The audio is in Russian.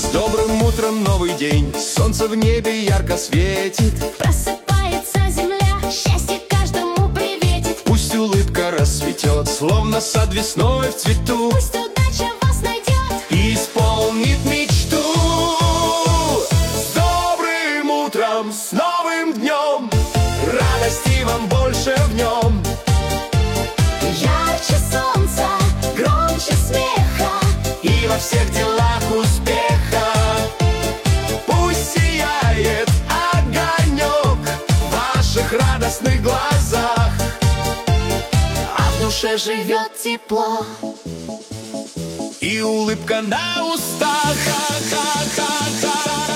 С добрым утром новый день, солнце в небе ярко светит. Просыпается земля, счастье каждому приветит. Пусть улыбка расцветет, словно сад весной в цвету. Пусть удача вас найдет и исполнит мечту. С добрым утром, с новым днем, радости вам больше в нем. ярче солнца, громче смеха, И во всех делах успеха. Пусть сияет огонек в ваших радостных глазах, а в душе живет тепло и улыбка на устах. Ха-ха-ха-ха.